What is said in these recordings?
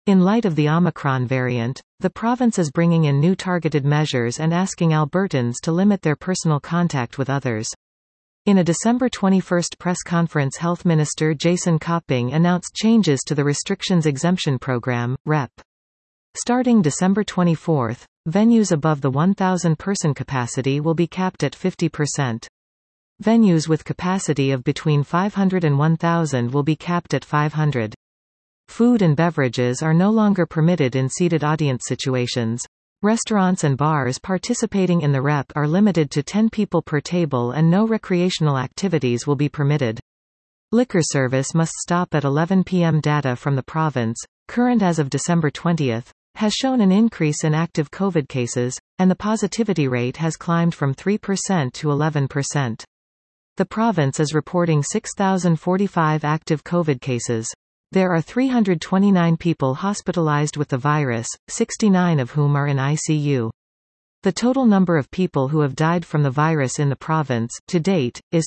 In light of the Omicron variant, the province is bringing in new targeted measures and asking Albertans to limit their personal contact with others. In a December 21 press conference, Health Minister Jason Copping announced changes to the Restrictions Exemption Program, REP. Starting December 24, venues above the 1,000-person capacity will be capped at 50%. Venues with capacity of between 500 and 1,000 will be capped at 500. Food and beverages are no longer permitted in seated audience situations. Restaurants and bars participating in the REP are limited to 10 people per table and no recreational activities will be permitted. Liquor service must stop at 11 p.m. Data from the province, current as of December 20, has shown an increase in active COVID cases, and the positivity rate has climbed from 3% to 11%. The province is reporting 6,045 active COVID cases. There are 329 people hospitalized with the virus, 69 of whom are in ICU. The total number of people who have died from the virus in the province, to date, is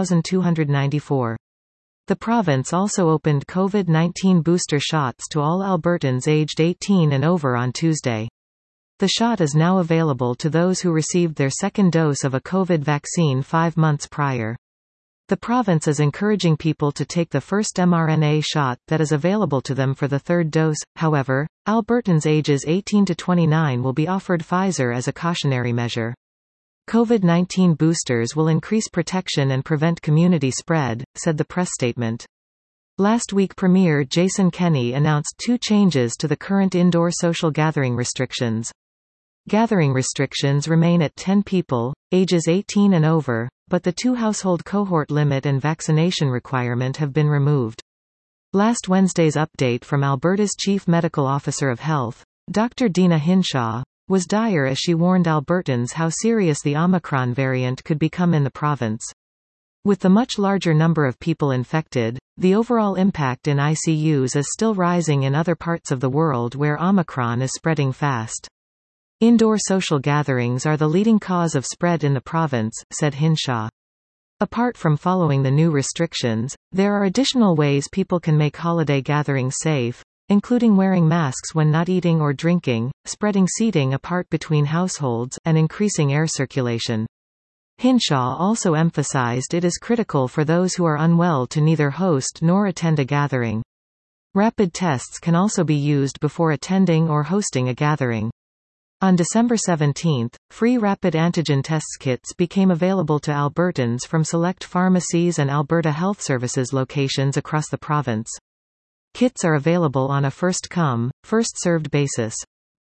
3,294. The province also opened COVID-19 booster shots to all Albertans aged 18 and over on Tuesday. The shot is now available to those who received their second dose of a COVID vaccine 5 months prior. The province is encouraging people to take the first mRNA shot that is available to them for the third dose. However, Albertans ages 18 to 29 will be offered Pfizer as a cautionary measure. COVID-19 boosters will increase protection and prevent community spread, said the press statement. Last week, Premier Jason Kenney announced 2 changes to the current indoor social gathering restrictions. Gathering restrictions remain at 10 people, ages 18 and over, but the 2-household cohort limit and vaccination requirement have been removed. Last Wednesday's update from Alberta's Chief Medical Officer of Health, Dr. Deena Hinshaw, was dire as she warned Albertans how serious the Omicron variant could become in the province. With the much larger number of people infected, the overall impact in ICUs is still rising in other parts of the world where Omicron is spreading fast. Indoor social gatherings are the leading cause of spread in the province, said Hinshaw. Apart from following the new restrictions, there are additional ways people can make holiday gatherings safe, including wearing masks when not eating or drinking, spreading seating apart between households, and increasing air circulation. Hinshaw also emphasized it is critical for those who are unwell to neither host nor attend a gathering. Rapid tests can also be used before attending or hosting a gathering. On December 17, free rapid antigen test kits became available to Albertans from select pharmacies and Alberta Health Services locations across the province. Kits are available on a first-come, first-served basis.